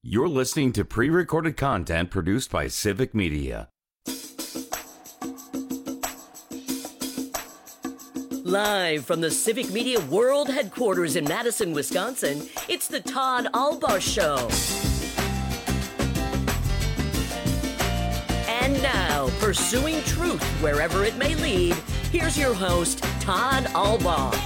You're listening to pre-recorded content produced by Civic Media. Live from the Civic Media World Headquarters in Madison, Wisconsin, it's the Todd Albaugh Show. And now, pursuing truth wherever it may lead, here's your host, Todd Albaugh.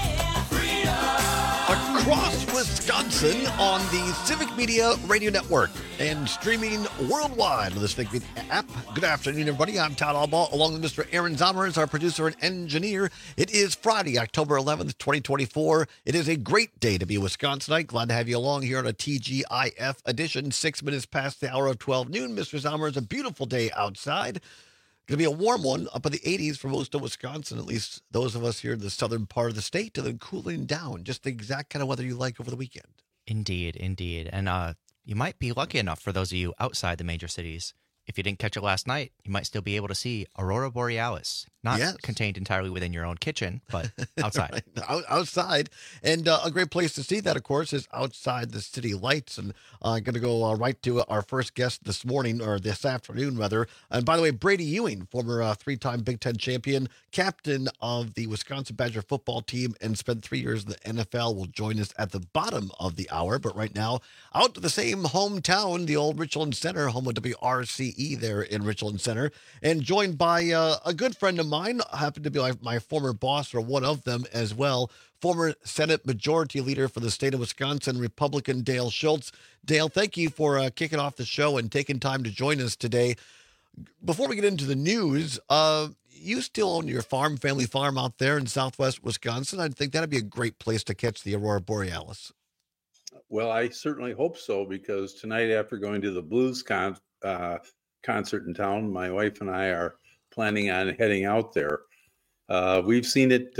Across Wisconsin on the Civic Media Radio Network and streaming worldwide on the Civic Media app. Good afternoon, everybody. I'm Todd Albaugh, along with Mr. Aaron Zommers, our producer and engineer. It is Friday, October 11th, 2024. It is a great day to be a Wisconsinite. Glad to have you along here on a TGIF edition, 6 minutes past the hour of 12 noon. Mr. Zommers, a beautiful day outside. Going to be a warm one, up in the 80s for most of Wisconsin, at least those of us here in the southern part of the state, and then cooling down. Just the exact kind of weather you like over the weekend. Indeed. And you might be lucky enough, for those of you outside the major cities, if you didn't catch it last night, you might still be able to see Aurora Borealis. Not contained entirely within your own kitchen, but outside. Right. Outside. And a great place to see that, of course, is outside the city lights. And I'm going to go right to our first guest this morning, or this afternoon, rather. And by the way, Brady Ewing, former three-time Big Ten champion, captain of the Wisconsin Badger football team, and spent 3 years in the NFL, will join us at the bottom of the hour. But right now, out to the same hometown, the old Richland Center, home of WRCE there in Richland Center, and joined by a good friend of mine, happened to be my former boss, or one of them as well, former Senate Majority Leader for the state of Wisconsin, Republican Dale Schultz. Dale, thank you for kicking off the show and taking time to join us today. Before we get into the news, you still own your family farm out there in southwest Wisconsin. I think that'd be a great place to catch the Aurora Borealis. Well, I certainly hope so, because tonight, after going to the Blues concert in town, my wife and I are planning on heading out there. We've seen it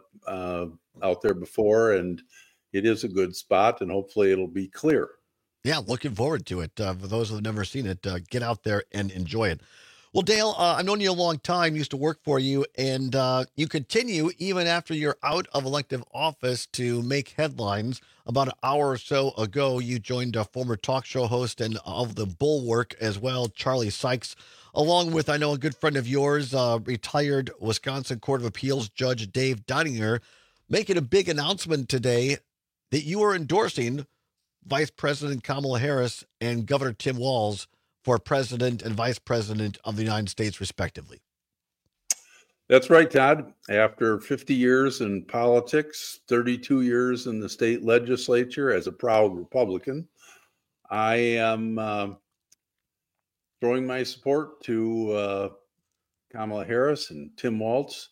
out there before, and it is a good spot, and hopefully it'll be clear. Yeah, looking forward to it. For those who have never seen it, get out there and enjoy it. Well, Dale, I've known you a long time, used to work for you, and you continue, even after you're out of elective office, to make headlines. About an hour or so ago, you joined a former talk show host and of the Bulwark as well, Charlie Sykes, along with, I know, a good friend of yours, retired Wisconsin Court of Appeals Judge Dave Deininger, making a big announcement today that you are endorsing Vice President Kamala Harris and Governor Tim Walz for President and Vice President of the United States, respectively. That's right, Todd. After 50 years in politics, 32 years in the state legislature as a proud Republican, I am throwing my support to Kamala Harris and Tim Walz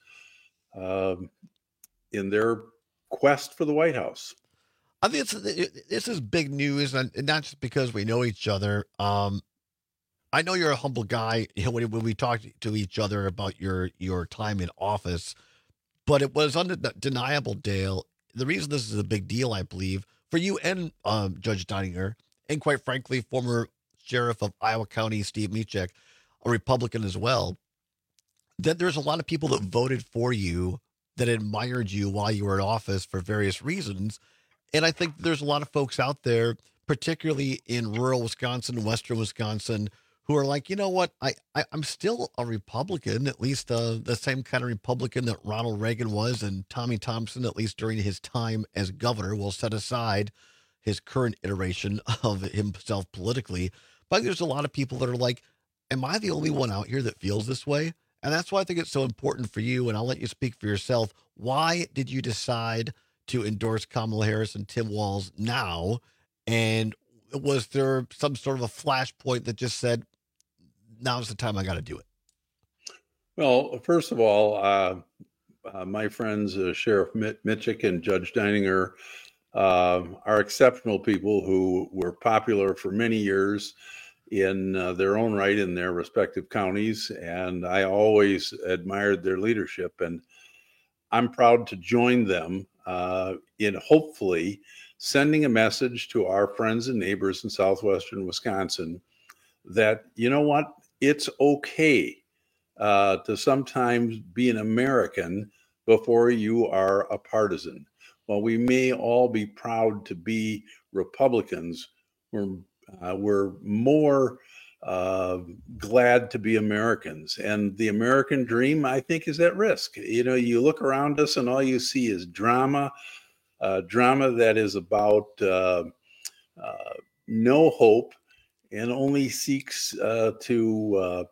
in their quest for the White House. I think this is big news, and not just because we know each other. I know you're a humble guy, when we talked to each other about your time in office, but it was undeniable, Dale. The reason this is a big deal, I believe, for you and Judge Deininger, and quite frankly, former Sheriff of Iowa County, Steve Michek, a Republican as well, that there's a lot of people that voted for you, that admired you while you were in office for various reasons. And I think there's a lot of folks out there, particularly in rural Wisconsin, western Wisconsin, who are like, you know what, I'm still a Republican, at least the same kind of Republican that Ronald Reagan was, and Tommy Thompson, at least during his time as governor. Will set aside his current iteration of himself politically. But there's a lot of people that are like, am I the only one out here that feels this way? And that's why I think it's so important for you, and I'll let you speak for yourself. Why did you decide to endorse Kamala Harris and Tim Walz now? And was there some sort of a flashpoint that just said, now's the time I got to do it? Well, first of all, my friends, Sheriff Michek and Judge Deininger, are exceptional people who were popular for many years in their own right in their respective counties. And I always admired their leadership. And I'm proud to join them in hopefully sending a message to our friends and neighbors in southwestern Wisconsin that, you know what, it's okay to sometimes be an American before you are a partisan. While we may all be proud to be Republicans, we're we're more glad to be Americans. And the American dream, I think, is at risk. You look around us and all you see is drama that is about no hope and only seeks to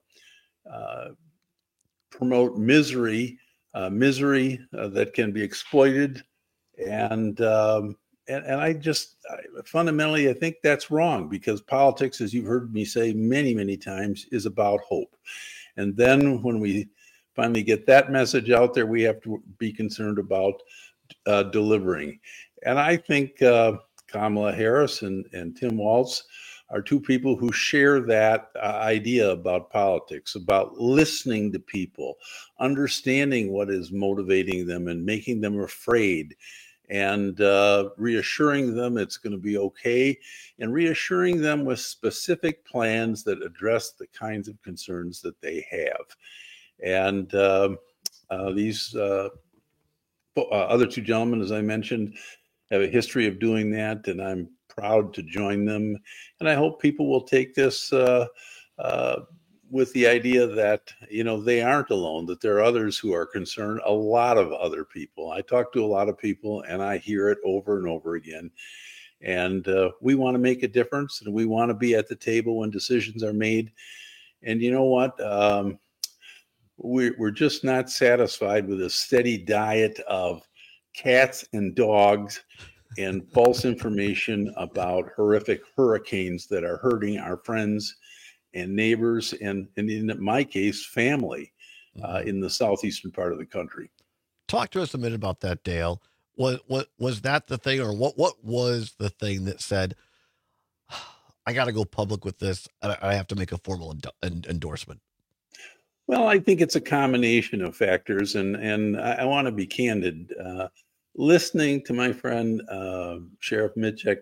promote misery that can be exploited. And fundamentally, I think that's wrong, because politics, as you've heard me say many, many times, is about hope. And then when we finally get that message out there, we have to be concerned about delivering. And I think Kamala Harris and Tim Walz are two people who share that idea about politics, about listening to people, understanding what is motivating them and making them afraid, and reassuring them it's going to be okay, and reassuring them with specific plans that address the kinds of concerns that they have. And these other two gentlemen, as I mentioned, have a history of doing that, and I'm proud to join them. And I hope people will take this with the idea that, they aren't alone, that there are others who are concerned, a lot of other people. I talk to a lot of people and I hear it over and over again. And we want to make a difference, and we want to be at the table when decisions are made. And you know what? We're just not satisfied with a steady diet of cats and dogs and false information about horrific hurricanes that are hurting our friends and neighbors, and in my case, family in the southeastern part of the country. Talk to us a minute about that, Dale. What was that the thing, or what was the thing that said, I got to go public with this, I have to make a formal endorsement? Well, I think it's a combination of factors, and I want to be candid. Listening to my friend Sheriff Mitchek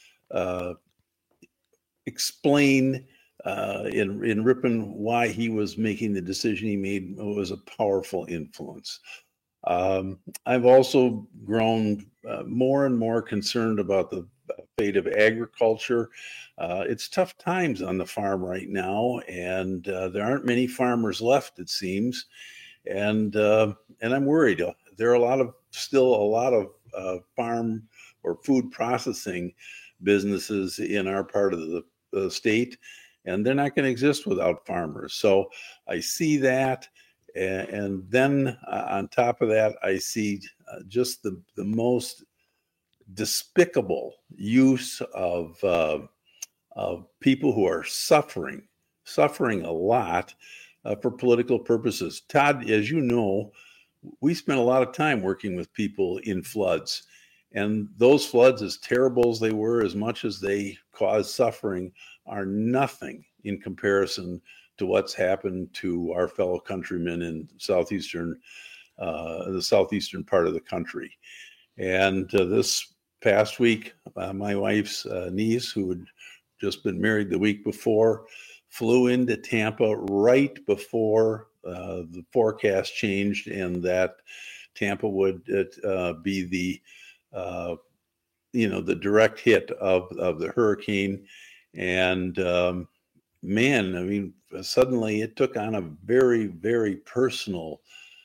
explain in Ripon why he was making the decision he made was a powerful influence. I've also grown more and more concerned about the fate of agriculture. It's tough times on the farm right now, and there aren't many farmers left, it seems, and I'm worried. There are still a lot of farm or food processing businesses in our part of the state, and they're not going to exist without farmers. So I see that, and then on top of that, I see just the most despicable use of people who are suffering a lot for political purposes. Todd, as you know, we spent a lot of time working with people in floods, and those floods, as terrible as they were, as much as they caused suffering, are nothing in comparison to what's happened to our fellow countrymen in the southeastern part of the country. And this past week, my wife's niece, who had just been married the week before, flew into Tampa right before the forecast changed, and that Tampa would be the direct hit of the hurricane. And man, I mean, suddenly it took on a very, very personal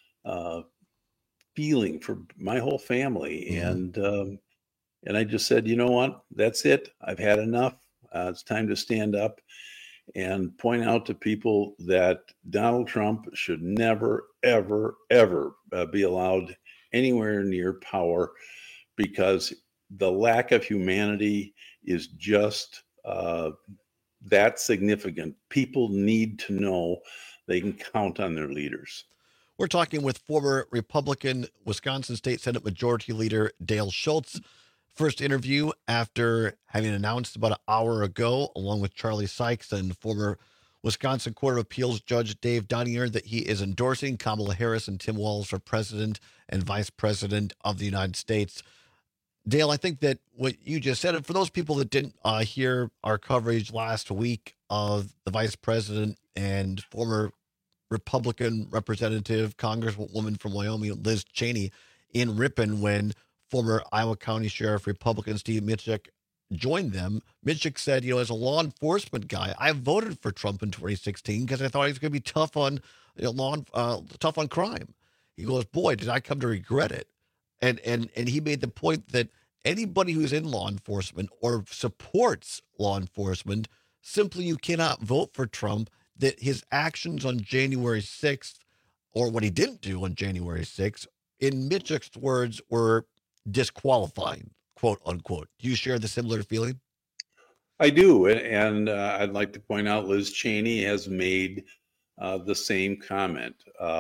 feeling for my whole family. Mm-hmm. And I just said, you know what? That's it. I've had enough. It's time to stand up and point out to people that Donald Trump should never, ever, ever be allowed anywhere near power, because the lack of humanity is just that significant. People need to know they can count on their leaders. We're talking with former Republican Wisconsin State Senate Majority Leader Dale Schultz. First interview after having announced about an hour ago, along with Charlie Sykes and former Wisconsin Court of Appeals Judge Dave Donninger, that he is endorsing Kamala Harris and Tim Walz for president and vice president of the United States. Dale, I think that what you just said, and for those people that didn't hear our coverage last week of the vice president and former Republican representative, Congresswoman from Wyoming, Liz Cheney, in Ripon, when former Iowa County Sheriff Republican Steve Mitchek join them. Mitchik said, as a law enforcement guy, I voted for Trump in 2016 because I thought he was going to be tough on tough on crime. He goes, boy, did I come to regret it. And he made the point that anybody who's in law enforcement or supports law enforcement, simply you cannot vote for Trump, that his actions on January 6th, or what he didn't do on January 6th, in Mitchik's words, were disqualifying, quote unquote. Do you share the similar feeling? I do. And I'd like to point out Liz Cheney has made the same comment.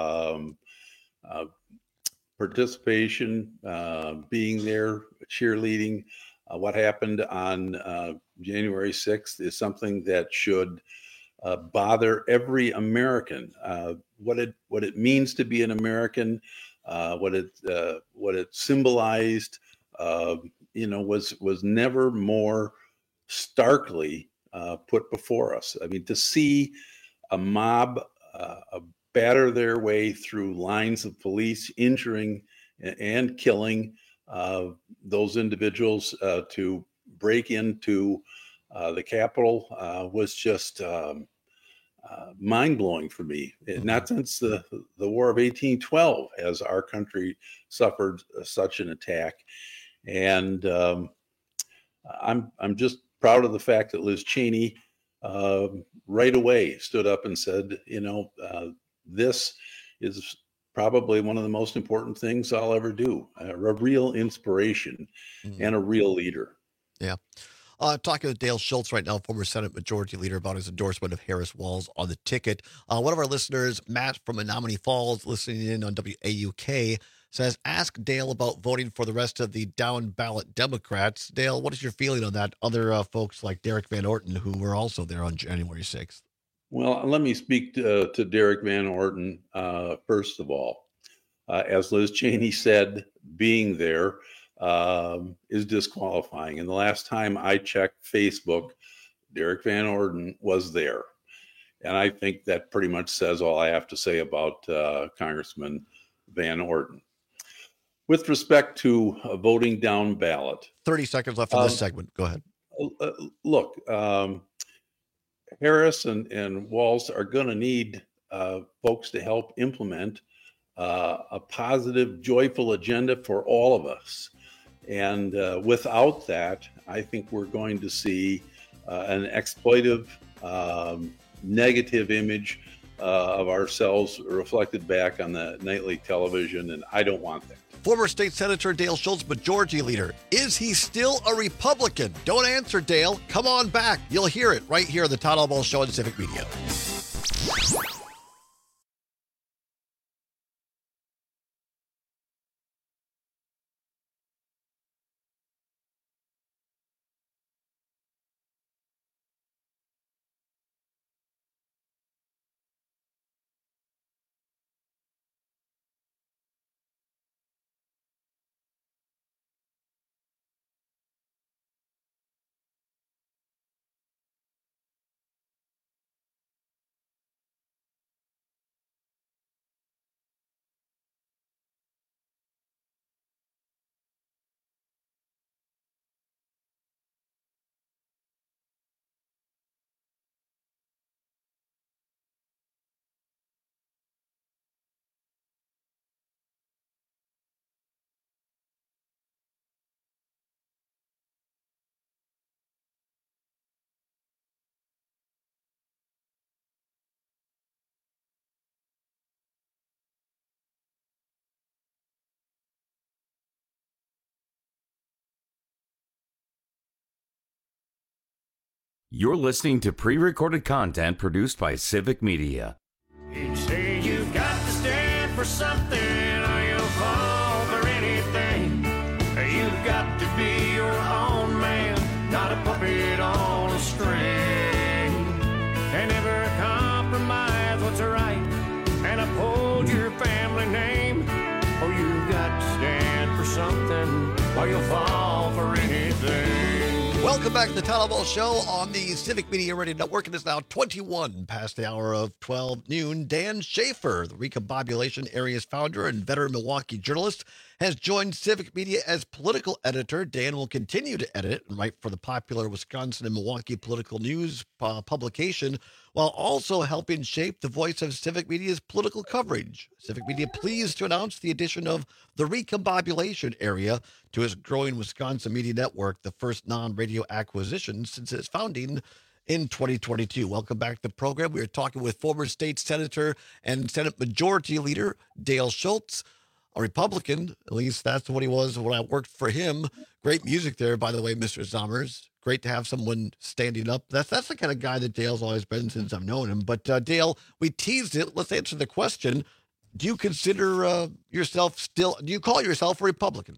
Participation, being there, cheerleading, what happened on January 6th is something that should bother every American. What it means to be an American, what it symbolized, was never more starkly put before us. I mean, to see a mob batter their way through lines of police, injuring and killing those individuals, to break into the Capitol was just mind-blowing for me. Not since the War of 1812 has our country suffered such an attack. And I'm just proud of the fact that Liz Cheney right away stood up and said, this is probably one of the most important things I'll ever do. A real inspiration and a real leader. Yeah. Talking with Dale Schultz right now, former Senate Majority Leader, about his endorsement of Harris Walz on the ticket. One of our listeners, Matt from Menominee Falls, listening in on WAUK, says, ask Dale about voting for the rest of the down ballot Democrats. Dale, what is your feeling on that? Other folks like Derek Van Orton, who were also there on January 6th. Well, let me speak to Derek Van Orton first of all. As Liz Cheney said, being there is disqualifying. And the last time I checked Facebook, Derek Van Orton was there. And I think that pretty much says all I have to say about Congressman Van Orton. With respect to voting down ballot. 30 seconds left in this segment. Go ahead. Look, Harris and Walz are going to need folks to help implement a positive, joyful agenda for all of us. And without that, I think we're going to see an exploitive, negative image of ourselves reflected back on the nightly television, and I don't want that. Former State Senator Dale Schultz, Majority Leader. Is he still a Republican? Don't answer, Dale. Come on back. You'll hear it right here on the Todd Albaugh Show on Civic Media. You're listening to pre-recorded content produced by Civic Media. He'd say you've got to stand for something or you'll fall for anything. You've got to be your own man, not a puppet on a string. And never compromise what's right and uphold your family name. Oh, you've got to stand for something or you'll fall for anything. Welcome back to the Todd Albaugh Show on the Civic Media Radio Network. It is now 21 past the hour of 12 noon. Dan Schaefer, the Recombobulation Area's founder and veteran Milwaukee journalist, has joined Civic Media as political editor. Dan will continue to edit and write for the popular Wisconsin and Milwaukee political news publication, while also helping shape the voice of Civic Media's political coverage. Civic Media pleased to announce the addition of the Recombobulation area to its growing Wisconsin media network, the first non-radio acquisition since its founding in 2022. Welcome back to the program. We are talking with former state senator and Senate Majority Leader Dale Schultz, a Republican. At least that's what he was when I worked for him. Great music there, by the way, Mr. Zommers. Great to have someone standing up. That's the kind of guy that Dale's always been since I've known him. But Dale, we teased it. Let's answer the question. Do you consider yourself still, do you call yourself a Republican?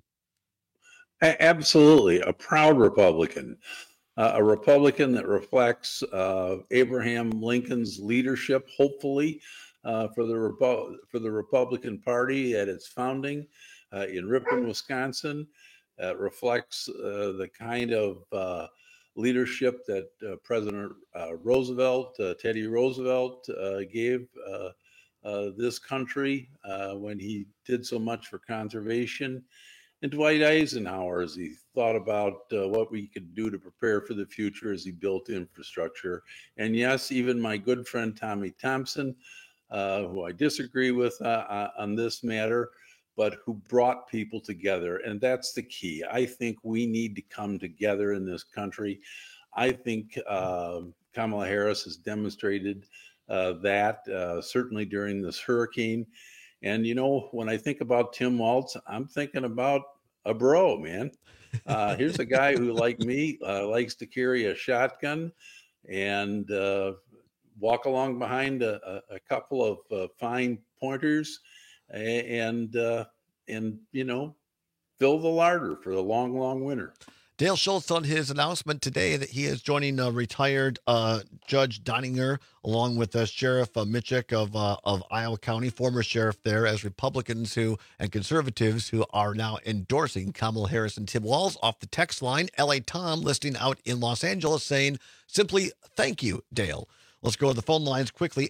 Absolutely. A proud Republican. A Republican that reflects Abraham Lincoln's leadership, hopefully, for the Republican Party at its founding in Ripon, Wisconsin. Reflects the kind of leadership that President Roosevelt, Teddy Roosevelt, gave this country when he did so much for conservation. And Dwight Eisenhower, as he thought about what we could do to prepare for the future as he built infrastructure. And yes, even my good friend Tommy Thompson, who I disagree with on this matter, but who brought people together. And that's the key. I think we need to come together in this country. I think Kamala Harris has demonstrated that certainly during this hurricane. And, you know, when I think about Tim Walz, I'm thinking about a bro, man. Here's a guy who, like me, likes to carry a shotgun and walk along behind a couple of fine pointers and, you know, fill the larder for the long, long winter. Dale Schultz on his announcement today that he is joining retired Judge Deininger along with Sheriff Mitchick of Iowa County, former sheriff there, as Republicans and conservatives who are now endorsing Kamala Harris and Tim Walz. Off the text line, L.A. Tom listening out in Los Angeles saying, simply, thank you, Dale. Let's go to the phone lines quickly,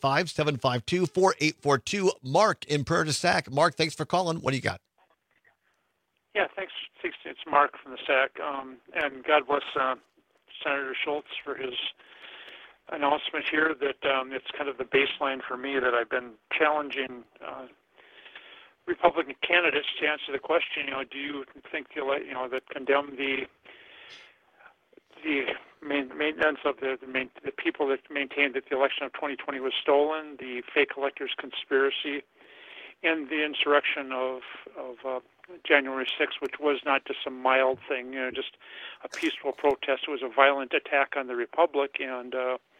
855-752-4842. Mark in Prairie du Sac. Mark, thanks for calling. What do you got? Yeah, thanks. It's Mark from the SAC. And God bless Senator Schultz for his announcement here that it's kind of the baseline for me that I've been challenging Republican candidates to answer the question, do you think, that condemn the maintenance of the people that maintained that the election of 2020 was stolen, the fake electors conspiracy, and the insurrection of January 6th, which was not just a mild thing, just a peaceful protest. It was a violent attack on the Republic, and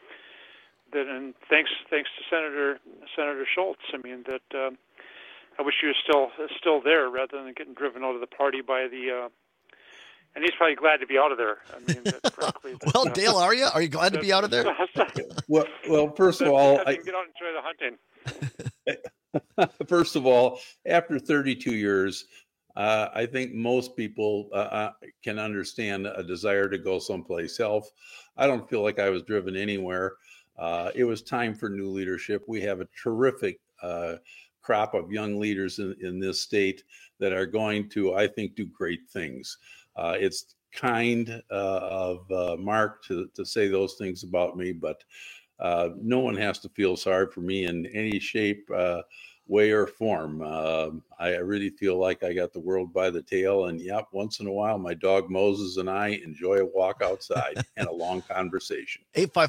thanks to Senator Schultz. I mean that I wish he was still there rather than getting driven out of the party by the. And he's probably glad to be out of there. I mean, frankly. Well, Dale, are you? Are you glad to be out of there? Well, first of all, I can get out and enjoy the hunting. First of all, after 32 years, I think most people can understand a desire to go someplace else. I don't feel like I was driven anywhere. It was time for new leadership. We have a terrific crop of young leaders in this state that are going to, I think, do great things. It's kind of Mark to say those things about me, but no one has to feel sorry for me in any shape, way, or form. I really feel like I got the world by the tail, and yep, once in a while, my dog Moses and I enjoy a walk outside and a long conversation.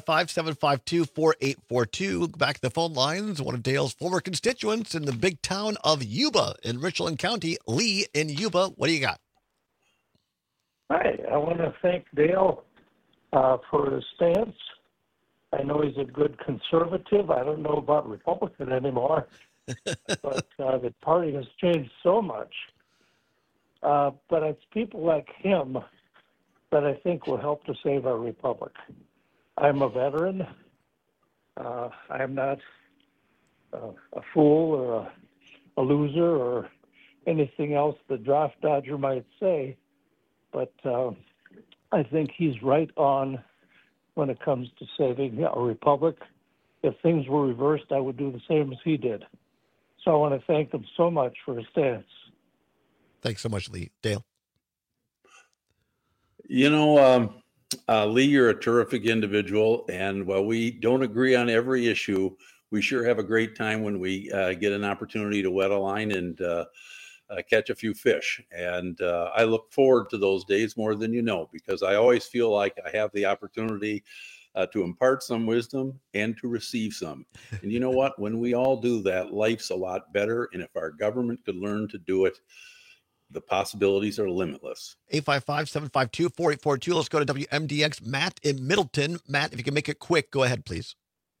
855-752-4842. Back to the phone lines. One of Dale's former constituents in the big town of Yuba in Richland County, Lee in Yuba. What do you got? Hi, I want to thank Dale for his stance. I know he's a good conservative. I don't know about Republican anymore, but the party has changed so much. But it's people like him that I think will help to save our republic. I'm a veteran. I'm not a fool or a loser or anything else the draft dodger might say. But I think he's right on when it comes to saving a republic. If things were reversed, I would do the same as he did. So I want to thank him so much for his stance. Thanks so much, Lee. Dale? Lee, you're a terrific individual. And while we don't agree on every issue, we sure have a great time when we get an opportunity to wet a line and catch a few fish. And I look forward to those days more than you know, because I always feel like I have the opportunity to impart some wisdom and to receive some. And you know what? When we all do that, life's a lot better. And if our government could learn to do it, the possibilities are limitless. 855-752-4842. Let's go to WMDX. Matt in Middleton. Matt, if you can make it quick, go ahead, please.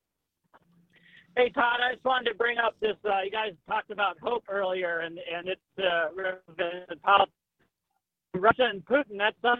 Hey, Todd, I just wanted to bring up this. You guys talked about hope earlier, and it's about Russia and Putin. That's some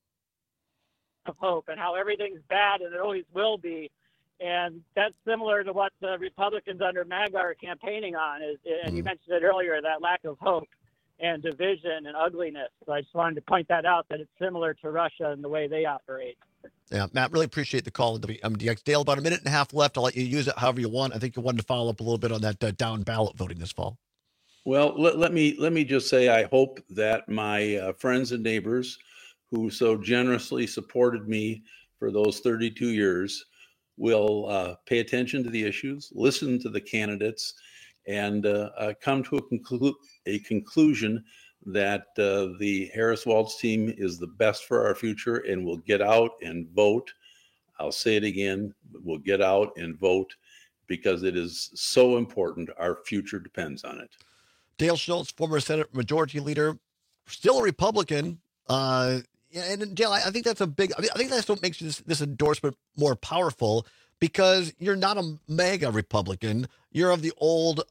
of hope, and how everything's bad, and it always will be. And that's similar to what the Republicans under MAGA are campaigning on. And you mentioned it earlier, that lack of hope and division and ugliness. So I just wanted to point that out, that it's similar to Russia and the way they operate. Yeah, Matt, really appreciate the call in WMDX. Dale, about a minute and a half left. I'll let you use it however you want. I think you wanted to follow up a little bit on that down ballot voting this fall. Well, let me just say, I hope that my friends and neighbors who so generously supported me for those 32 years will pay attention to the issues, listen to the candidates, and come to a conclusion that the Harris-Walz team is the best for our future, and will get out and vote. I'll say it again, we'll get out and vote, because it is so important. Our future depends on it. Dale Schultz, former Senate Majority Leader, still a Republican. And Dale, I think that's I think that's what makes this endorsement more powerful, because you're not a MAGA Republican. You're of the old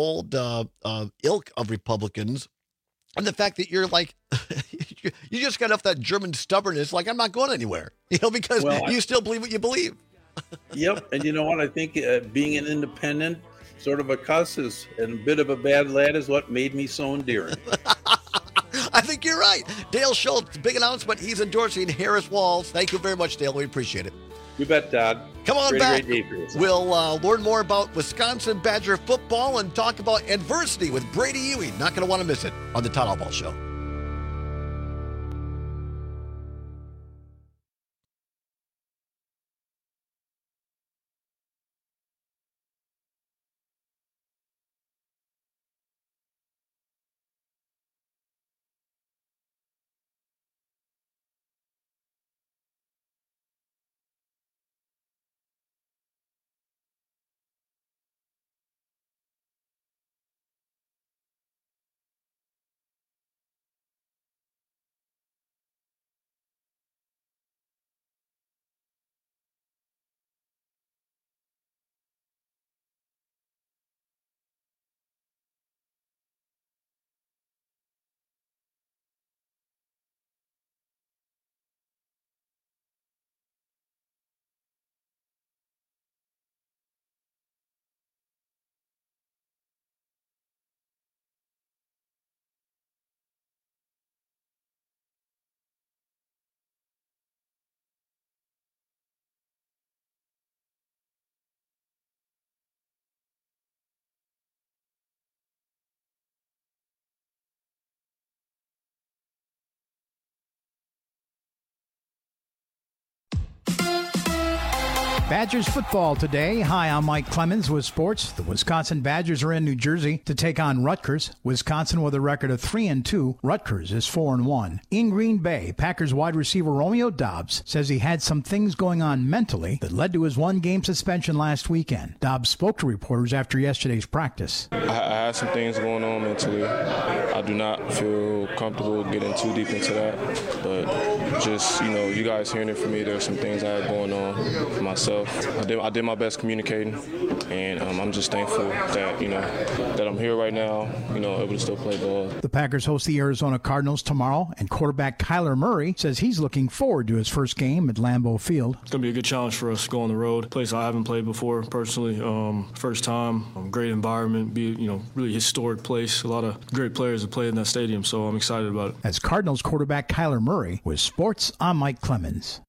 ilk of Republicans. And the fact that you're like, you just got off that German stubbornness, like, I'm not going anywhere, because you still believe what you believe. Yep. And you know what? I think being an independent, sort of a cuss and a bit of a bad lad is what made me so endearing. I think you're right. Dale Schultz, big announcement. He's endorsing Harris-Walz. Thank you very much, Dale. We appreciate it. You bet, Todd. Come on back. Great day for you. We'll learn more about Wisconsin Badger football and talk about adversity with Brady Ewing. Not going to want to miss it on the Todd Albaugh Show. Badgers football today. Hi, I'm Mike Clemens with sports. The Wisconsin Badgers are in New Jersey to take on Rutgers. Wisconsin with a record of 3-2. Rutgers is 4-1. In Green Bay, Packers wide receiver Romeo Doubs says he had some things going on mentally that led to his one-game suspension last weekend. Doubs spoke to reporters after yesterday's practice. I had some things going on mentally. I do not feel comfortable getting too deep into that, but just, you guys hearing it from me, there's some things I had going on for myself. I did my best communicating, and I'm just thankful that that I'm here right now, able to still play ball. The Packers host the Arizona Cardinals tomorrow, and quarterback Kyler Murray says he's looking forward to his first game at Lambeau Field. It's going to be a good challenge for us to go on the road, a place I haven't played before personally. First time, great environment, really historic place. A lot of great players have played in that stadium, so I'm excited about it. As Cardinals quarterback Kyler Murray with sports, I'm Mike Clemens.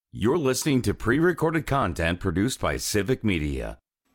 You're listening to pre-recorded content produced by Civic Media.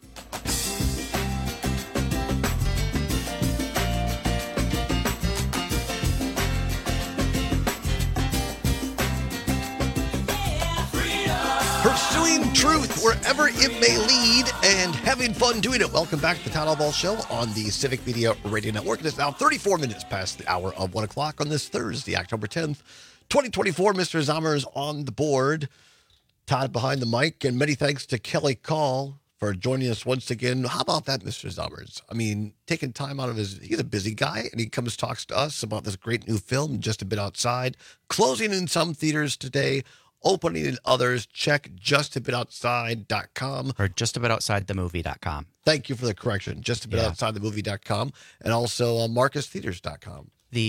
Pursuing truth wherever it may lead and having fun doing it. Welcome back to the Todd Ball Show on the Civic Media Radio Network. It is now 34 minutes past the hour of 1 o'clock on this Thursday, October 10th, 2024. Mr. Zommer is on the board. Todd behind the mic, and many thanks to Kelly Call for joining us once again. How about that, Mr. Zommers? I mean, taking time out of he's a busy guy, and he comes talks to us about this great new film, Just a Bit Outside, closing in some theaters today, opening in others. Check justabitoutside.com. Or justabitoutsidthemovie.com. Thank you for the correction. Justabitoutsidethemovie.com, and also marcustheaters.com.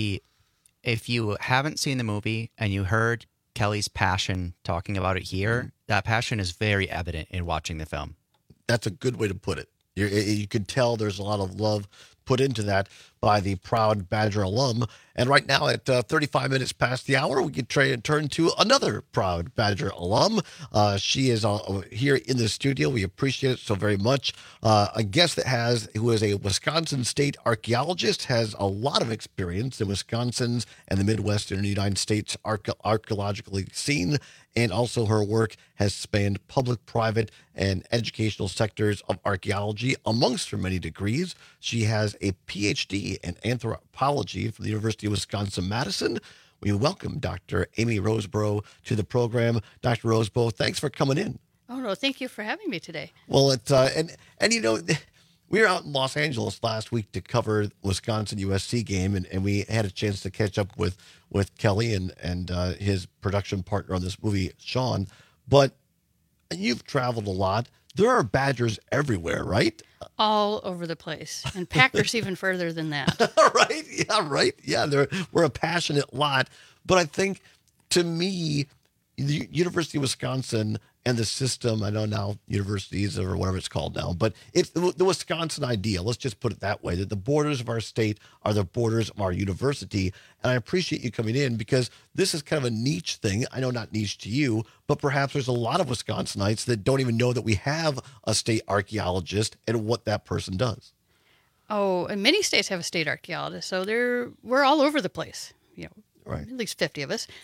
If you haven't seen the movie and you heard Kelly's passion talking about it here, that passion is very evident in watching the film. That's a good way to put it. You can tell there's a lot of love put into that by the proud Badger alum. And right now at 35 minutes past the hour, we can turn to another proud Badger alum. She is here in the studio. We appreciate it so very much. A guest who is a Wisconsin state archaeologist, has a lot of experience in Wisconsin's and the Midwestern United States archaeological scene. And also her work has spanned public, private, and educational sectors of archaeology amongst her many degrees. She has a PhD in anthropology from the University of Wisconsin-Madison. We welcome Dr. Amy Roseborough to the program. Dr. Roseborough, thanks for coming in. Oh, no, thank you for having me today. Well, and you know, we were out in Los Angeles last week to cover Wisconsin-USC game, and we had a chance to catch up with Kelly and his production partner on this movie, Sean. But you've traveled a lot. There are Badgers everywhere, right? All over the place. And Packers even further than that. Right? Yeah, right. Yeah, we're a passionate lot. But I think, to me, the University of Wisconsin and the system, I know now universities or whatever it's called now, but it's the Wisconsin idea. Let's just put it that way, that the borders of our state are the borders of our university. And I appreciate you coming in because this is kind of a niche thing. I know not niche to you, but perhaps there's a lot of Wisconsinites that don't even know that we have a state archaeologist and what that person does. Oh, and many states have a state archaeologist, so we're all over the place. Right. At least 50 of us.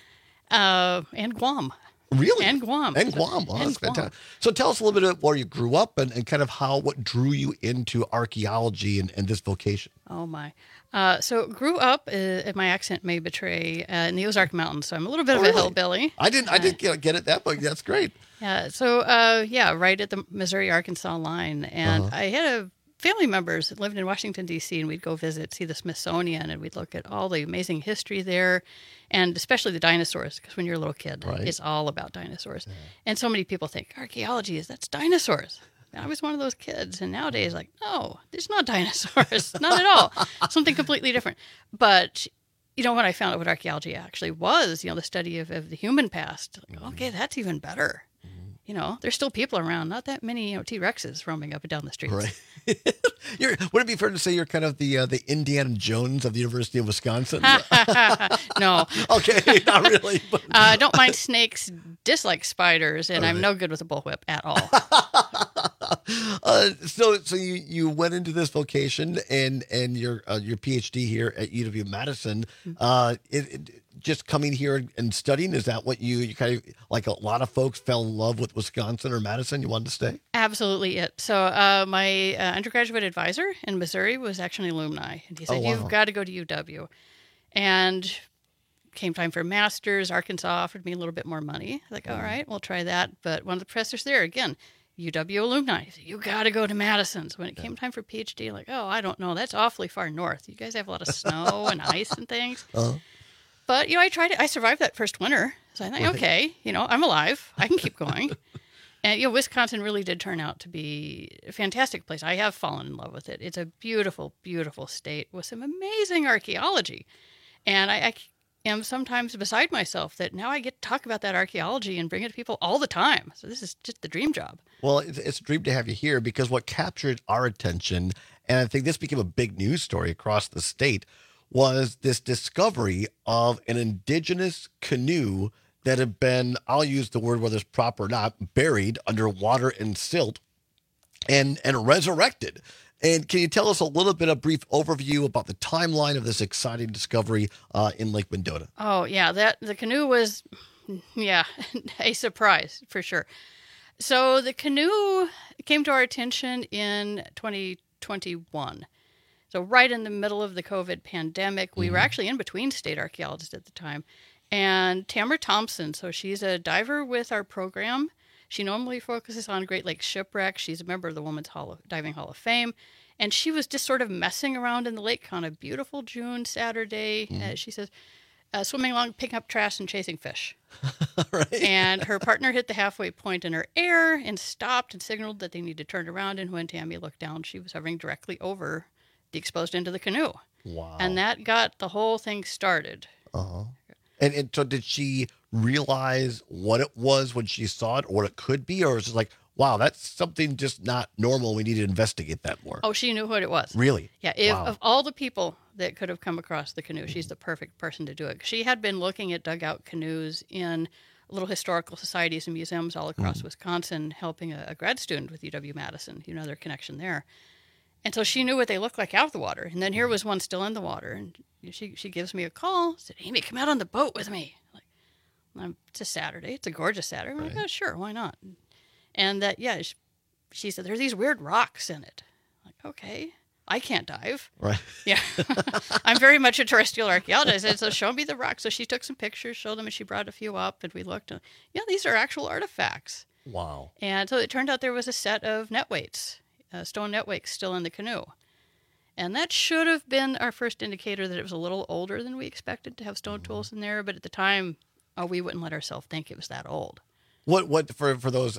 And Guam. Really? And Guam. And Guam. Wow, that's Guam. fantastic. So tell us a little bit about where you grew up and kind of what drew you into archaeology and this vocation. Oh, my. So grew up, my accent may betray, in the Ozark Mountains, so I'm a little bit of a hillbilly. I didn't get it that, but that's great. Yeah. So, right at the Missouri-Arkansas line. And I had family members that lived in Washington, D.C., and we'd go visit, see the Smithsonian, and we'd look at all the amazing history there, and especially the dinosaurs, because when you're a little kid, it's all about dinosaurs. Yeah. And so many people think, archaeology that's dinosaurs. And I was one of those kids, and nowadays, no, there's not dinosaurs, not at all. Something completely different. But, when I found out what archaeology actually was, the study of the human past, okay, that's even better. There's still people around, not that many, T-Rexes roaming up and down the streets. Right. Would it be fair to say you're kind of the Indiana Jones of the University of Wisconsin? No. Okay, not really. But... don't mind snakes, dislike spiders, and I'm no good with a bullwhip at all. So you went into this vocation and your PhD here at UW-Madison. Just coming here and studying, is that what you kind of, like a lot of folks, fell in love with Wisconsin or Madison? You wanted to stay? Absolutely it. So my undergraduate advisor in Missouri was actually an alumni. And he said, You've got to go to UW. And came time for a master's. Arkansas offered me a little bit more money. All right, we'll try that. But one of the professors there, again, UW alumni, said, you got to go to Madison. So when it came time for PhD, I don't know. That's awfully far north. You guys have a lot of snow and ice and things. But, I tried it. I survived that first winter. So I thought, okay, I'm alive. I can keep going. And, Wisconsin really did turn out to be a fantastic place. I have fallen in love with it. It's a beautiful, beautiful state with some amazing archaeology. And I am sometimes beside myself that now I get to talk about that archaeology and bring it to people all the time. So this is just the dream job. Well, it's a dream to have you here because what captured our attention, and I think this became a big news story across the state, was this discovery of an indigenous canoe that have been, I'll use the word whether it's proper or not, buried under water and silt and resurrected. And can you tell us a little bit of brief overview about the timeline of this exciting discovery in Lake Mendota? Oh, yeah. The canoe was, a surprise for sure. So the canoe came to our attention in 2021. So right in the middle of the COVID pandemic, we were actually in between state archaeologists at the time. And Tamara Thompson, so she's a diver with our program. She normally focuses on Great Lakes shipwrecks. She's a member of the Women's Diving Hall of Fame. And she was just sort of messing around in the lake on a beautiful June Saturday. She says, swimming along, picking up trash and chasing fish. Right. And her partner hit the halfway point in her air and stopped and signaled that they need to turn around. And when Tammy looked down, she was hovering directly over the exposed end of the canoe. Wow. And that got the whole thing started. Uh-huh. And so did she realize what it was when she saw it or what it could be? Or was it like, wow, that's something just not normal. We need to investigate that more. Oh, she knew what it was. Really? Yeah. Of all the people that could have come across the canoe, she's the perfect person to do it. She had been looking at dugout canoes in little historical societies and museums all across Wisconsin, helping a grad student with UW-Madison, their connection there. And so she knew what they looked like out of the water. And then here was one still in the water. And she gives me a call, said, Amy, come out on the boat with me. It's a Saturday. It's a gorgeous Saturday. I'm like, oh, sure, why not? And that, she said, there are these weird rocks in it. I'm like, okay, I can't dive. Right. Yeah. I'm very much a terrestrial archaeologist. I said, so show me the rocks. So she took some pictures, showed them, and she brought a few up, and we looked. And, these are actual artifacts. Wow. And so it turned out there was a set of net weights, stone net weights still in the canoe. And that should have been our first indicator that it was a little older than we expected to have stone tools in there. But at the time, we wouldn't let ourselves think it was that old. What for those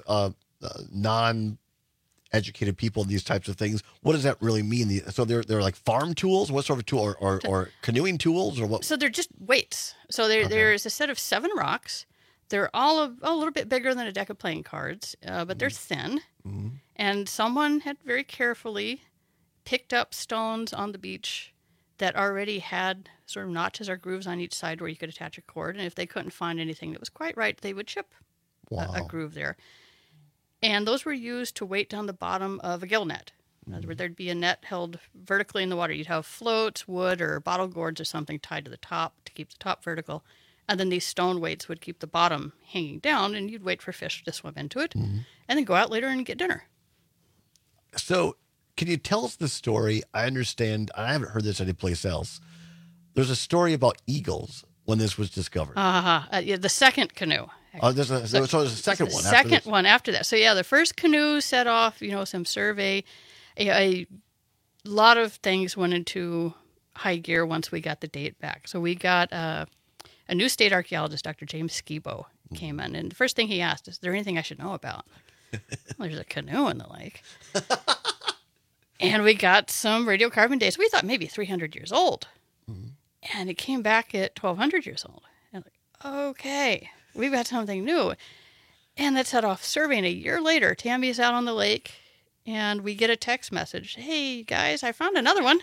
non-educated people in these types of things, what does that really mean? So they're like farm tools? What sort of tool? Or canoeing tools? Or what? So they're just weights. So there's a set of 7 rocks. They're all a little bit bigger than a deck of playing cards, but they're thin. Mm-hmm. And someone had very carefully picked up stones on the beach that already had sort of notches or grooves on each side where you could attach a cord. And if they couldn't find anything that was quite right, they would chip a groove there. And those were used to weight down the bottom of a gill net. In other words, there'd be a net held vertically in the water. You'd have floats, wood, or bottle gourds or something tied to the top to keep the top vertical. And then these stone weights would keep the bottom hanging down, and you'd wait for fish to swim into it, and then go out later and get dinner. So can you tell us the story? I understand. I haven't heard this anyplace else. There's a story about eagles when this was discovered. The second canoe. So there's a second one. Second one after that. So the first canoe set off, some survey. A lot of things went into high gear once we got the date back. So we got a new state archaeologist, Dr. James Skibo, came in. And the first thing he asked is there anything I should know about? Well, there's a canoe in the lake. And we got some radiocarbon dates. We thought maybe 300 years old. And it came back at 1,200 years old. And okay, we've got something new. And that set off surveying. A year later, Tammy's out on the lake, and we get a text message. Hey, guys, I found another one.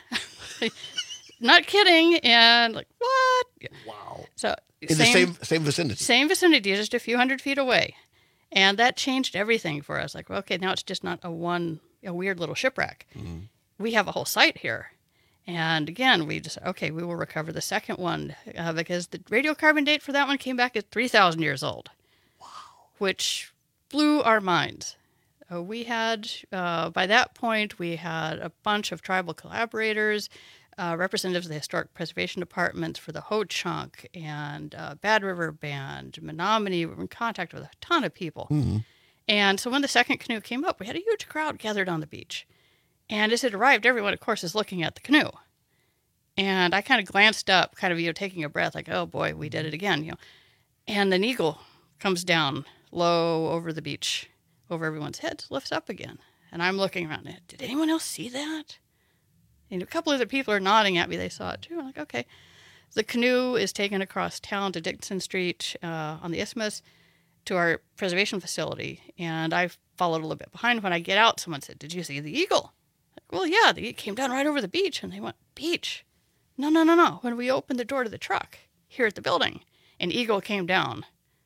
Not kidding. And what? Wow. So in the same vicinity. Same vicinity, just a few hundred feet away. And that changed everything for us. Okay, now it's just not a weird little shipwreck. We have a whole site here. And again, we will recover the second one because the radiocarbon date for that one came back at 3,000 years old. Wow. Which blew our minds. We had, by that point, we had a bunch of tribal collaborators, representatives of the Historic Preservation Departments for the Ho-Chunk and Bad River Band, Menominee. We were in contact with a ton of people. And so when the second canoe came up, we had a huge crowd gathered on the beach. And as it arrived, everyone, of course, is looking at the canoe. And I kind of glanced up, taking a breath, like, oh, boy, we did it again, And an eagle comes down low over the beach, over everyone's heads, lifts up again. And I'm looking around. Did anyone else see that? And a couple other people are nodding at me. They saw it, too. I'm like, okay. The canoe is taken across town to Dixon Street on the Isthmus to our preservation facility. And I followed a little bit behind. When I get out, someone said, did you see the eagle? Well, yeah, they came down right over the beach, and they went, beach? No. When we opened the door to the truck here at the building, an eagle came down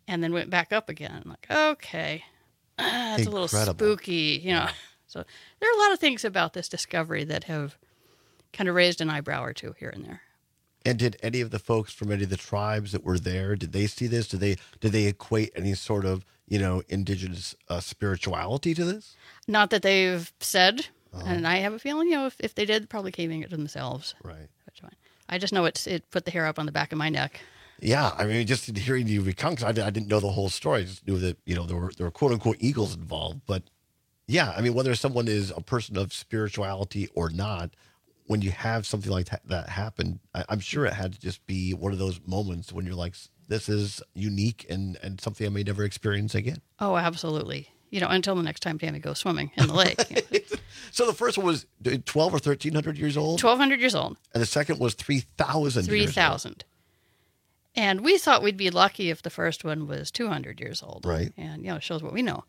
and then went back up again. Like, okay, that's a little spooky, you know. So there are a lot of things about this discovery that have kind of raised an eyebrow or two here and there. And did any of the folks from any of the tribes that were there, did they see this? Did they equate any sort of, indigenous spirituality to this? Not that they've said, and I have a feeling, if they did, probably caving it to themselves. Right. I just know it put the hair up on the back of my neck. Yeah, I mean, just hearing you recount, because I didn't know the whole story. I just knew that, there were quote unquote eagles involved. But yeah, I mean, whether someone is a person of spirituality or not, when you have something like that happen, I'm sure it had to just be one of those moments when you're like, this is unique and something I may never experience again. Oh, absolutely. Until the next time Tammy goes swimming in the lake. So the first one was 12 or 1,300 years old? 1,200 years old. And the second was 3,000 3,000. And we thought we'd be lucky if the first one was 200 years old. Right. And, it shows what we know.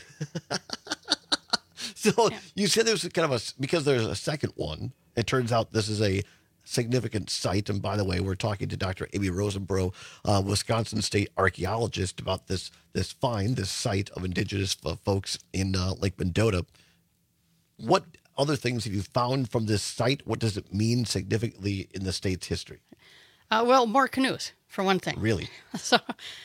So you said there was kind of because there's a second one, it turns out this is a significant site. And by the way, we're talking to Dr. Amy Rosenbrough, Wisconsin State archaeologist, about this site of indigenous folks in Lake Mendota. What other things have you found from this site? What does it mean significantly in the state's history? Well, more canoes, for one thing. Really? So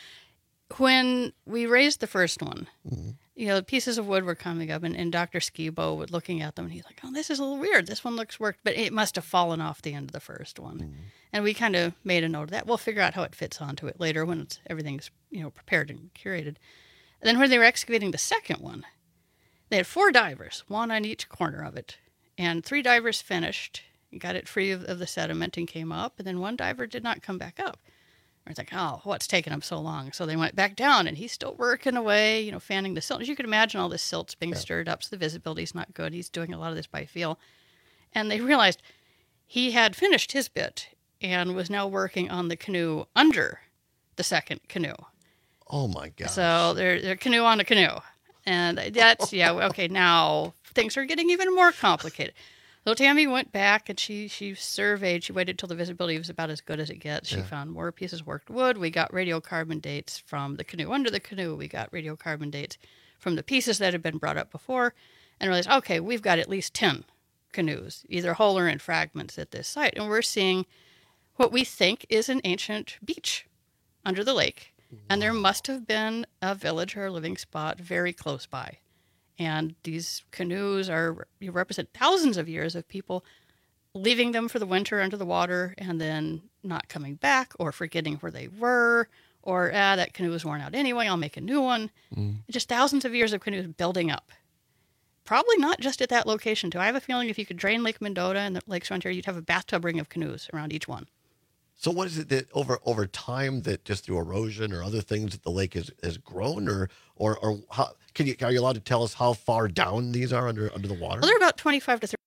when we raised the first one, the pieces of wood were coming up, and Dr. Skibo was looking at them, and he's like, oh, this is a little weird. This one looks worked, but it must have fallen off the end of the first one. And we kind of made a note of that. We'll figure out how it fits onto it later when everything's prepared and curated. And then when they were excavating the second one, they had 4 divers, one on each corner of it. And 3 divers finished, got it free of the sediment and came up, and then 1 diver did not come back up. It's like, oh, what's taking them so long? So they went back down, and he's still working away, fanning the silt. As you can imagine, all this silt's being stirred up, so the visibility's not good. He's doing a lot of this by feel. And they realized he had finished his bit and was now working on the canoe under the second canoe. Oh, my gosh. So they're canoe on a canoe. And that's, okay, now things are getting even more complicated. So Tammy went back and she surveyed. She waited till the visibility was about as good as it gets. She found more pieces of worked wood. We got radiocarbon dates from the canoe under the canoe. We got radiocarbon dates from the pieces that had been brought up before, and realized, okay, we've got at least 10 canoes, either whole or in fragments at this site. And we're seeing what we think is an ancient beach under the lake. And there must have been a village or a living spot very close by. And these canoes represent thousands of years of people leaving them for the winter under the water and then not coming back or forgetting where they were, or that canoe was worn out anyway, I'll make a new one. Just thousands of years of canoes building up. Probably not just at that location, too. I have a feeling if you could drain Lake Mendota and the lakes around here, you'd have a bathtub ring of canoes around each one. So what is it that over time that just through erosion or other things that the lake has grown, or how are you allowed to tell us how far down these are under the water? Well, they're about 25 to 30.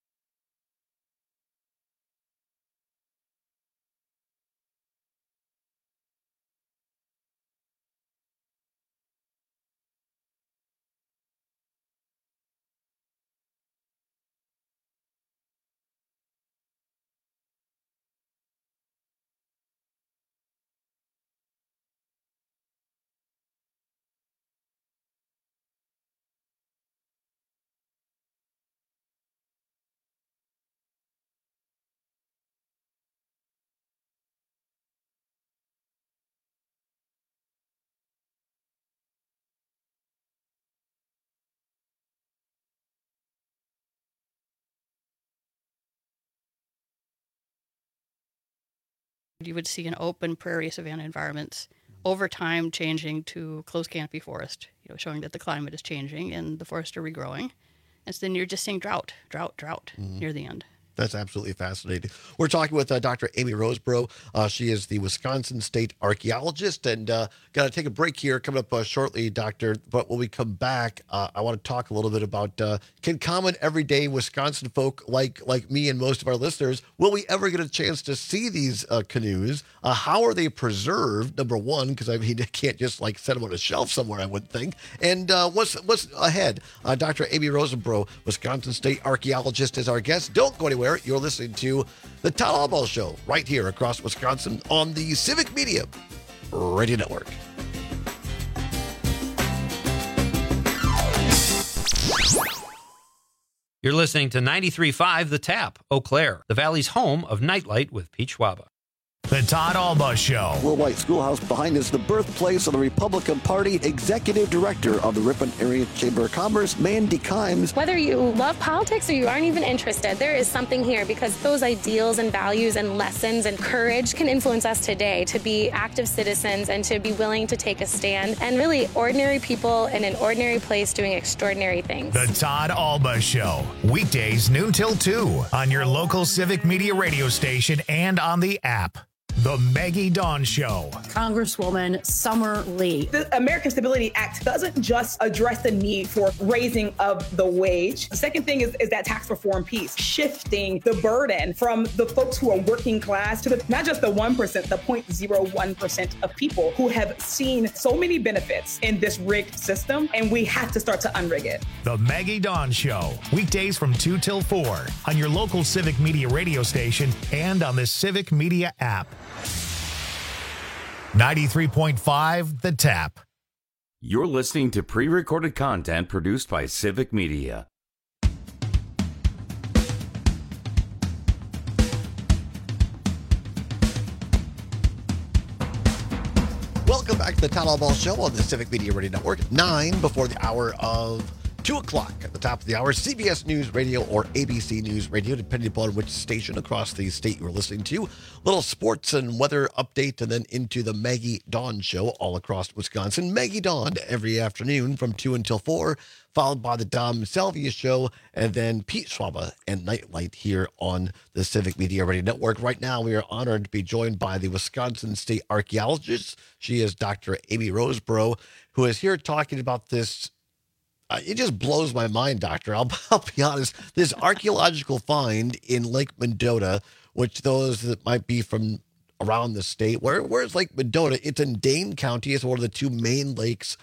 You would see an open prairie savanna environments over time changing to closed canopy forest, showing that the climate is changing and the forests are regrowing. And so then you're just seeing drought near the end. That's absolutely fascinating. We're talking with Dr. Amy Rosenbrough. She is the Wisconsin State archaeologist, and got to take a break here coming up shortly, Doctor. But when we come back, I want to talk a little bit about can common everyday Wisconsin folk like me and most of our listeners, will we ever get a chance to see these canoes? How are they preserved? Number one, because I mean, I can't just set them on a shelf somewhere, I wouldn't think. And what's ahead? Dr. Amy Rosenbrough, Wisconsin State archaeologist, is our guest. Don't go anywhere. You're listening to the Todd Albaugh Show right here across Wisconsin on the Civic Media Radio Network. You're listening to 93.5 The Tap, Eau Claire, the Valley's home of Nightlight with Pete Schwaba. The Todd Alba Show. Worldwide Schoolhouse behind is the birthplace of the Republican Party. Executive Director of the Ripon Area Chamber of Commerce, Mandy Kimes. Whether you love politics or you aren't even interested, there is something here because those ideals and values and lessons and courage can influence us today to be active citizens and to be willing to take a stand and really ordinary people in an ordinary place doing extraordinary things. The Todd Alba Show. Weekdays noon till 2 on your local Civic Media radio station and on the app. The Maggie Dawn Show. Congresswoman Summer Lee. The American Stability Act doesn't just address the need for raising of the wage. The second thing is that tax reform piece, shifting the burden from the folks who are working class to not just the 1%, the 0.01% of people who have seen so many benefits in this rigged system, and we have to start to unrig it. The Maggie Dawn Show. Weekdays from 2 till 4 on your local Civic Media radio station and on the Civic Media app. 93.5 The Tap. You're listening to pre-recorded content produced by Civic Media. Welcome back to the Todd Alba Show on the Civic Media Radio Network. 9 before the hour of 2 o'clock at the top of the hour, CBS News Radio or ABC News Radio, depending upon which station across the state you're listening to. Little sports and weather update, and then into the Maggie Dawn Show all across Wisconsin. Maggie Dawn every afternoon from 2 until 4, followed by the Dom Salvia Show, and then Pete Schwaba and Nightlight here on the Civic Media Radio Network. Right now, we are honored to be joined by the Wisconsin State Archaeologist. She is Dr. Amy Roseborough, who is here talking about this. It just blows my mind, Doctor. I'll be honest. This archaeological find in Lake Mendota, which those that might be from around the state, where's Lake Mendota? It's in Dane County. It's one of the two main lakes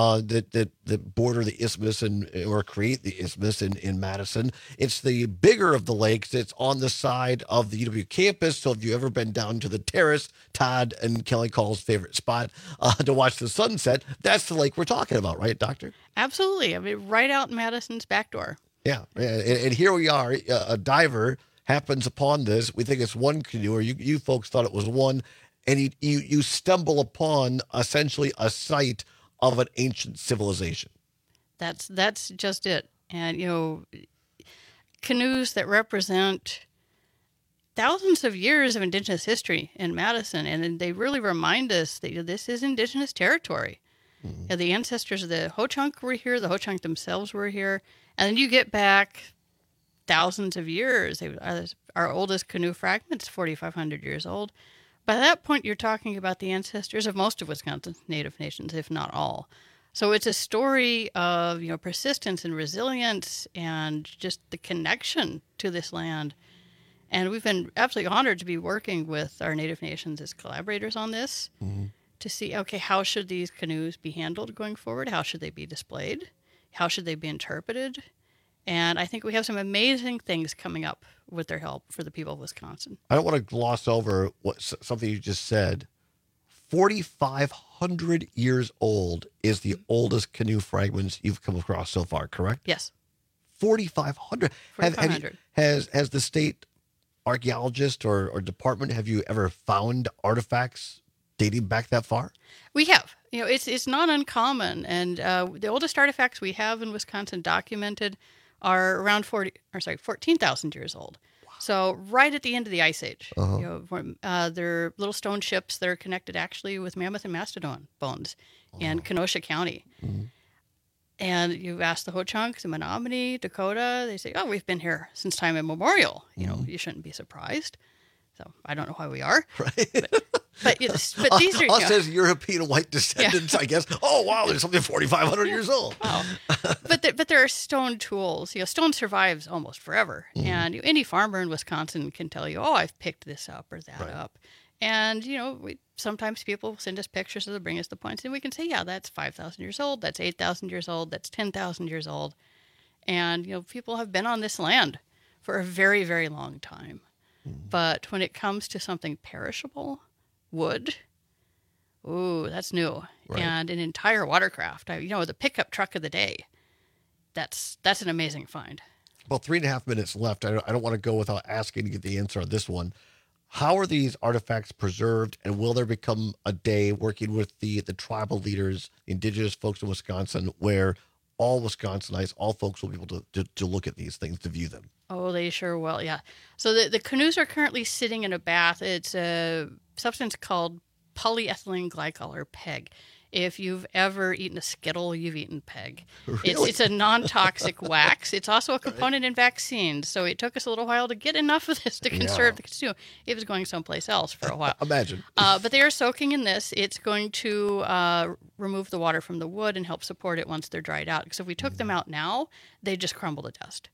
that border the isthmus or create the isthmus in Madison. It's the bigger of the lakes. It's on the side of the UW campus. So if you've ever been down to the terrace, Todd and Kelly Call's favorite spot to watch the sunset, that's the lake we're talking about, right, Doctor? Absolutely. I mean, right out in Madison's back door. Yeah. And here we are, a diver happens upon this. We think it's one canoe, or you folks thought it was one, and you stumble upon essentially a site of an ancient civilization. That's just it. And, canoes that represent thousands of years of Indigenous history in Madison, and they really remind us that this is Indigenous territory. Mm-hmm. The ancestors of the Ho-Chunk were here, the Ho-Chunk themselves were here, and then you get back thousands of years. Our oldest canoe fragment is 4,500 years old. By that point, you're talking about the ancestors of most of Wisconsin's Native nations, if not all. So it's a story of persistence and resilience and just the connection to this land. And we've been absolutely honored to be working with our Native nations as collaborators on this to see, okay, how should these canoes be handled going forward? How should they be displayed? How should they be interpreted? And I think we have some amazing things coming up with their help for the people of Wisconsin. I don't want to gloss over something you just said. 4,500 years old is the oldest canoe fragments you've come across so far, correct? Yes. 4,500. Has the state archaeologist or department, have you ever found artifacts dating back that far? We have. It's not uncommon. And the oldest artifacts we have in Wisconsin documented are around 14,000 years old. Wow. So right at the end of the Ice Age. They're little stone ships that are connected actually with Mammoth and Mastodon bones in Kenosha County. Mm-hmm. And you ask the Ho-Chunks, the Menominee, Dakota, they say, we've been here since time immemorial. You shouldn't be surprised. So I don't know why we are. Right. But these are... Us as European white descendants, I guess. Oh, wow, there's something 4,500 years old. Wow. But there are stone tools. Stone survives almost forever. Mm-hmm. And any farmer in Wisconsin can tell you, I've picked this up or that up. And, sometimes people send us pictures or they bring us the points, and we can say, that's 5,000 years old, that's 8,000 years old, that's 10,000 years old. And, people have been on this land for a very, very long time. Mm-hmm. But when it comes to something perishable, wood, that's new. Right. And an entire watercraft, the pickup truck of the day, that's an amazing find. About 3.5 minutes left. I don't want to go without asking to get the answer on this one. How are these artifacts preserved, and will there become a day working with the tribal leaders, indigenous folks in Wisconsin, where all Wisconsinites, all folks will be able to look at these things, to view them? Oh, they sure will, yeah. So the canoes are currently sitting in a bath. It's a substance called polyethylene glycol, or PEG. If you've ever eaten a Skittle, you've eaten PEG. Really? It's a non-toxic wax. It's also a component in vaccines. So it took us a little while to get enough of this to conserve the canoe. It was going someplace else for a while. Imagine. But they are soaking in this. It's going to remove the water from the wood and help support it once they're dried out. Because if we took them out now, they just crumble to dust.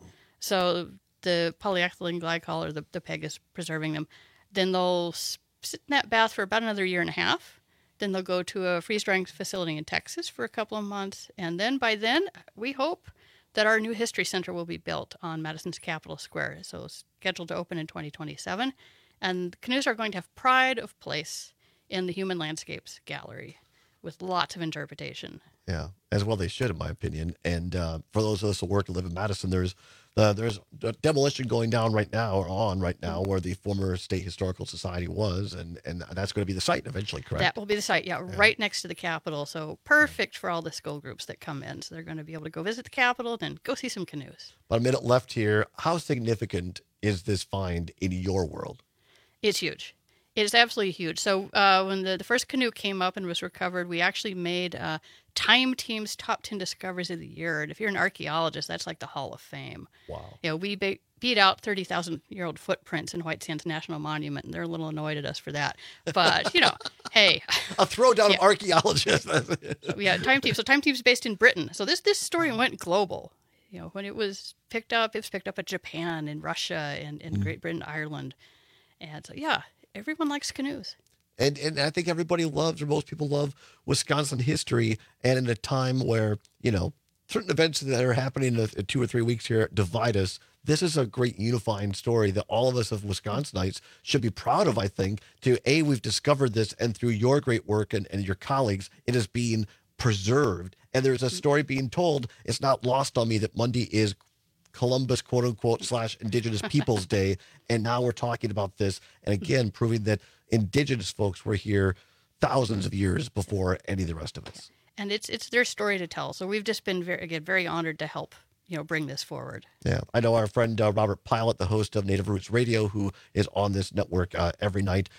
So the polyethylene glycol, or the PEG, is preserving them. Then they'll sit in that bath for about another 1.5 years. Then they'll go to a freeze-drying facility in Texas for a couple of months. And then by then, we hope that our new history center will be built on Madison's Capitol Square. So it's scheduled to open in 2027. And the canoes are going to have pride of place in the Human Landscapes Gallery with lots of interpretation. Yeah, as well they should, in my opinion. And for those of us who work and live in Madison, there's a demolition going down right now, where the former State Historical Society was, and that's going to be the site eventually, correct? That will be the site, yeah, right next to the Capitol. So perfect for all the school groups that come in. So they're going to be able to go visit the Capitol and then go see some canoes. About a minute left here. How significant is this find in your world? It's huge. It's absolutely huge. So when the first canoe came up and was recovered, we actually made Time Team's Top 10 Discoveries of the Year. And if you're an archaeologist, that's like the Hall of Fame. Wow. You know, we beat out 30,000-year-old footprints in White Sands National Monument, and they're a little annoyed at us for that. But, you know, hey. A throwdown of archaeologists. Yeah, Time Team. So Time Team's based in Britain. So this story went global. You know, when it was picked up at Japan and Russia and Great Britain, Ireland. And so, yeah. Everyone likes canoes. And I think everybody loves, or most people love, Wisconsin history. And in a time where, you know, certain events that are happening in 2 or 3 weeks here divide us, this is a great unifying story that all of us as Wisconsinites should be proud of, I think. We've discovered this, and through your great work and your colleagues, it is being preserved. And there's a story being told. It's not lost on me that Monday is Columbus, quote unquote, / Indigenous Peoples Day. And now we're talking about this. And again, proving that Indigenous folks were here thousands of years before any of the rest of us. And it's their story to tell. So we've just been very honored to help, bring this forward. Yeah. I know our friend Robert Pilot, the host of Native Roots Radio, who is on this network every night.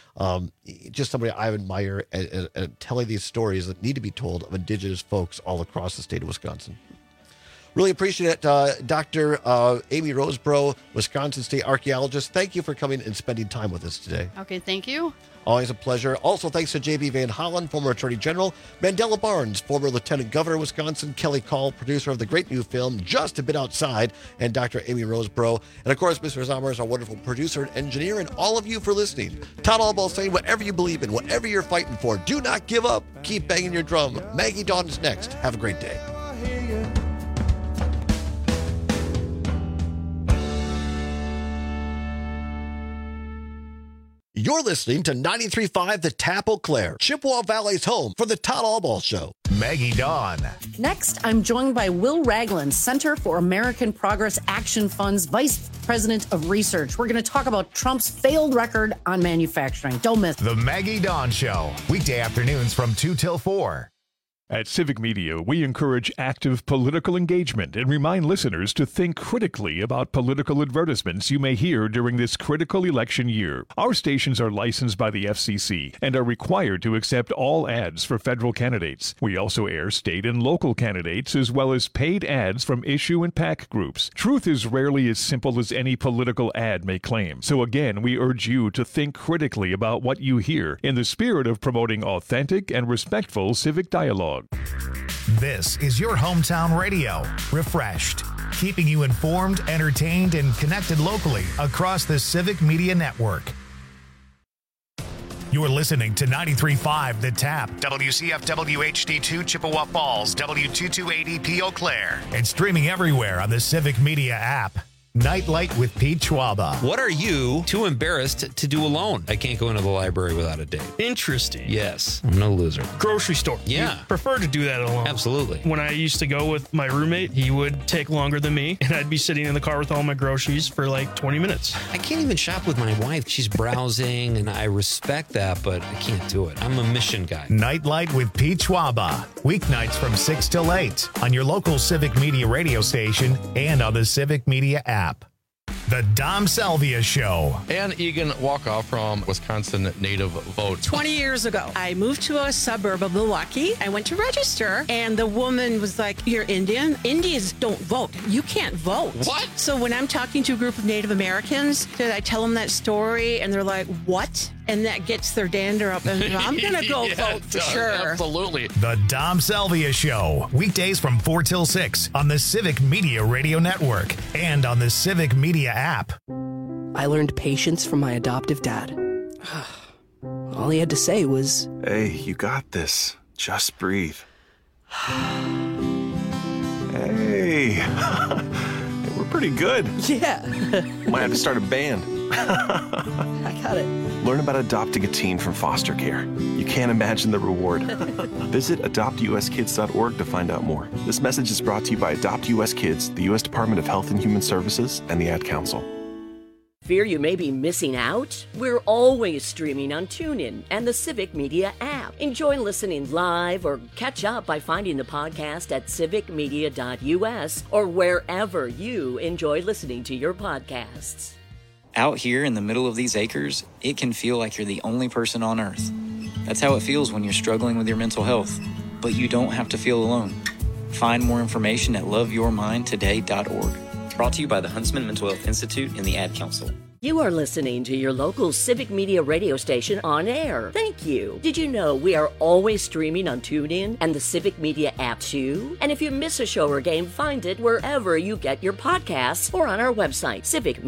Just somebody I admire and telling these stories that need to be told of Indigenous folks all across the state of Wisconsin. Really appreciate it, Dr. Amy Rosebrough, Wisconsin State archaeologist. Thank you for coming and spending time with us today. Okay, thank you. Always a pleasure. Also, thanks to J.B. Van Hollen, former Attorney General, Mandela Barnes, former Lieutenant Governor of Wisconsin, Kelly Call, producer of the great new film, Just a Bit Outside, and Dr. Amy Rosebrough. And, of course, Mr. Zammer is our wonderful producer and engineer, and all of you for listening. Todd Allball saying, whatever you believe in, whatever you're fighting for, do not give up. Keep banging your drum. Maggie Dawn is next. Have a great day. You're listening to 93.5 The Tap Eau Claire, Chippewa Valley's home for the Todd Allball Show. Maggie Dawn. Next, I'm joined by Will Ragland, Center for American Progress Action Fund's Vice President of Research. We're going to talk about Trump's failed record on manufacturing. Don't miss The Maggie Dawn Show, weekday afternoons from 2 till 4. At Civic Media, we encourage active political engagement and remind listeners to think critically about political advertisements you may hear during this critical election year. Our stations are licensed by the FCC and are required to accept all ads for federal candidates. We also air state and local candidates as well as paid ads from issue and PAC groups. Truth is rarely as simple as any political ad may claim. So again, we urge you to think critically about what you hear in the spirit of promoting authentic and respectful civic dialogue. This is your hometown radio, refreshed, keeping you informed, entertained, and connected locally across the Civic Media Network. You're listening to 93.5 The Tap, WCFW HD2 Chippewa Falls, W228EP Eau Claire, and streaming everywhere on the Civic Media app. Nightlight with Pete Schwaba. What are you too embarrassed to do alone? I can't go into the library without a date. Interesting. Yes. I'm no loser. Grocery store. Yeah. You prefer to do that alone. Absolutely. When I used to go with my roommate, he would take longer than me, and I'd be sitting in the car with all my groceries for like 20 minutes. I can't even shop with my wife. She's browsing, and I respect that, but I can't do it. I'm a mission guy. Nightlight with Pete Schwaba. Weeknights from 6 till 8 on your local Civic Media radio station and on the Civic Media app. The Dom Salvia Show. Ann Egan Walkoff from Wisconsin Native Vote. 20 years ago, I moved to a suburb of Milwaukee. I went to register, and the woman was like, "You're Indian? Indians don't vote. You can't vote." What? So when I'm talking to a group of Native Americans, I tell them that story, and they're like, "What?" And that gets their dander up, and I'm going to go vote for sure. Absolutely. The Dom Salvia Show. Weekdays from 4 till 6 on the Civic Media Radio Network and on the Civic Media app. I learned patience from my adoptive dad. All he had to say was, "Hey, you got this. Just breathe." Hey. We're pretty good. Yeah. Might have to start a band. I got it. Learn about adopting a teen from foster care. You can't imagine the reward. Visit adoptuskids.org to find out more. This message is brought to you by Adopt US Kids, the U.S. Department of Health and Human Services, and the Ad Council. Fear you may be missing out? We're always streaming on TuneIn and the Civic Media app. Enjoy listening live or catch up by finding the podcast at civicmedia.us or wherever you enjoy listening to your podcasts. Out here in the middle of these acres, it can feel like you're the only person on Earth. That's how it feels when you're struggling with your mental health. But you don't have to feel alone. Find more information at loveyourmindtoday.org. Brought to you by the Huntsman Mental Health Institute and the Ad Council. You are listening to your local Civic Media radio station on air. Thank you. Did you know we are always streaming on TuneIn and the Civic Media app too? And if you miss a show or game, find it wherever you get your podcasts or on our website,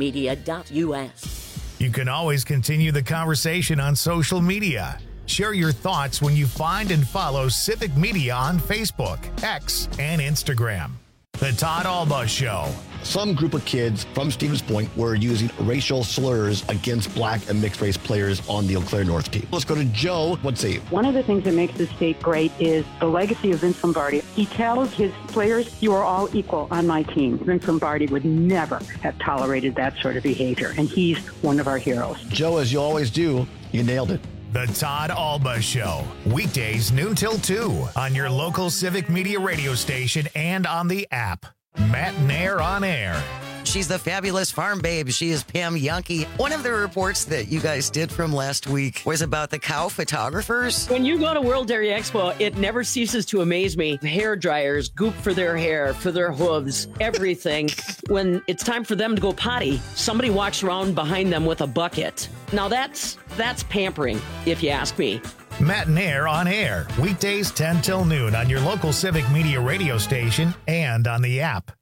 civicmedia.us. You can always continue the conversation on social media. Share your thoughts when you find and follow Civic Media on Facebook, X, and Instagram. The Todd Alba Show. Some group of kids from Stevens Point were using racial slurs against black and mixed race players on the Eau Claire North team. Let's go to Joe. What's he? One of the things that makes this state great is the legacy of Vince Lombardi. He tells his players, "You are all equal on my team." Vince Lombardi would never have tolerated that sort of behavior, and he's one of our heroes. Joe, as you always do, you nailed it. The Todd Alba Show. Weekdays noon till 2 on your local Civic Media radio station and on the app. Matt Nair on air. She's the fabulous farm babe. She is Pam Yankee. One of the reports that you guys did from last week was about the cow photographers. When you go to World Dairy Expo, it never ceases to amaze me. Hair dryers, goop for their hair, for their hooves, everything. When it's time for them to go potty, somebody walks around behind them with a bucket. Now that's pampering, if you ask me. Matt Nair on air. Weekdays 10 till noon on your local Civic Media radio station and on the app.